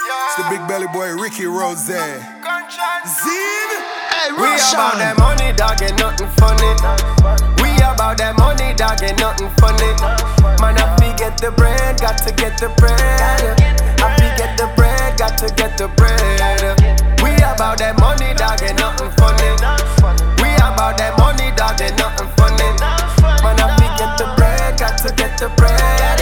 It's the big belly boy Ricky Rose. Zin. Hey, we about that money, dog, ain't nothing funny. We about that money, dog, ain't nothing funny. Man, I get the bread, got to get the bread. I get the bread, got to get the bread. We about that money, dog, ain't nothing funny. We about that money, dog, ain't nothing funny. Man, I get the bread, got to get the bread.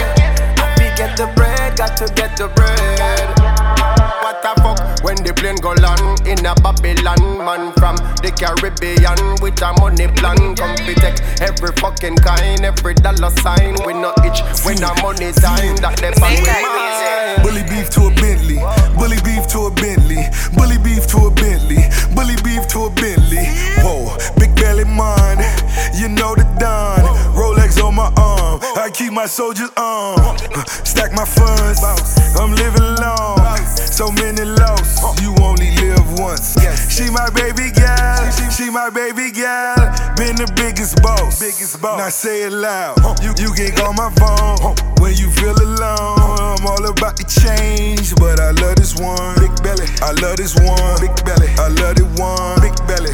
I get the bread, got to get the bread. What the fuck when the plane go land in a Babylon? Man from the Caribbean with a money plan. Come we take every fucking kind, every dollar sign. We no itch when the money time that they find with mine. Bully beef to a Bentley, bully beef to a Bentley, bully beef to a Bentley, bully beef to a Bentley. Whoa, big belly man, you know the Don. Rolex on my arm, I keep my soldiers on. Stack my funds, I'm living long. So many lost, you only live once. She my baby gal, she my baby gal. Been the biggest boss. Now say it loud. You can call my phone when you feel alone. I'm all about the change, but I love this one. Big belly, I love this one. Big belly, I love it one. Big belly,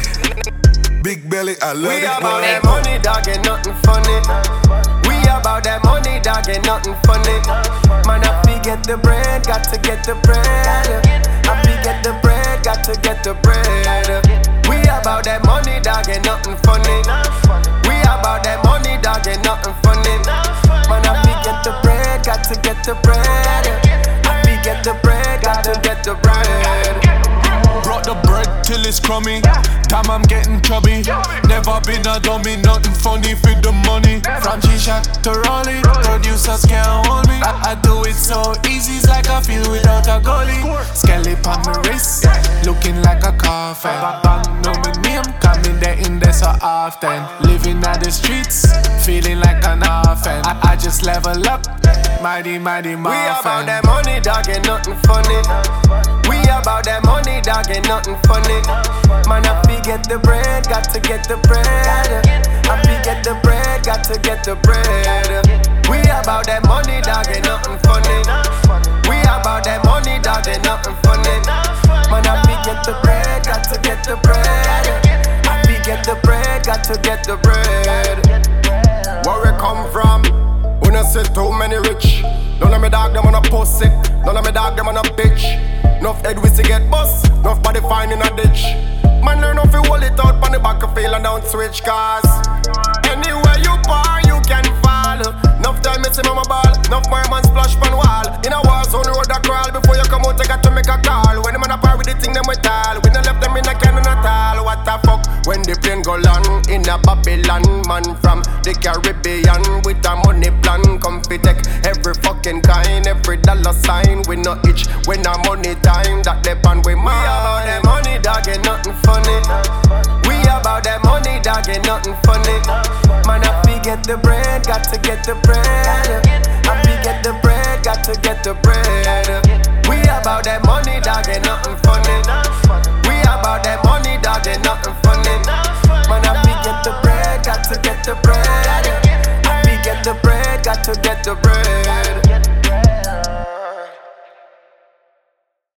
big belly, I love it one. We about that money, dog, ain't nothing funny. We about that money, dog, ain't nothing funny. Man, I get the bread, got to get the bread. I get the bread, got to get the bread. We about that money, dog, ain't nothing funny. We about that money, dog, ain't nothing funny. Man, I get the bread, got to get the bread. I get the bread, got to get the bread. Brought the bread till it's crummy. Damn, I'm getting chubby. Never been a dummy, nothing funny for the money. From G-Shock to Rolly, producers can't hold me. I do it so easy, it's like I feel without a goalie. Skelly on my wrist, looking like a coffin. Bang, know my name, coming there in there so often. Living at the streets, feeling like an orphan. I just level up, mighty morphin. We about that money, dog, ain't nothing funny. We about that money, dog, ain't nothing funny. Man, I get the bread, got to get the bread. I get the bread, got to get the bread. We about that money, dog, ain't nothing funny. We about that money, dog, ain't nothing funny. Man, I get the bread, got to get the bread. I get the bread, got to get the bread. Where we come from? We not see too many rich. None of me dog them on a pussy. None of me dog them on a bitch. Enough head we see get bust. Enough body fine in a ditch. Man learn how to hold it out on the back of field and down switch cars. Anywhere you par, you can fall. Enough time me see mama ball. Enough more man splash pan wall. In a war zone road a crawl. Before you come out I got to make a call. When the man a par with the thing them with all. We not left them in a cannon at all. What the fuck? When the plane go land in a Babylon. Man from the Caribbean with a money plan. Come fi take every fucking kind, every dollar sign. We no itch when a money time. That depend we mind. We about that money, dog, ain't nothing funny. We about that money, dog, ain't nothing funny. Man, I get the bread, got to get the bread. I get the bread, got to get the bread. We about that money, dog, ain't nothing funny. We about that money.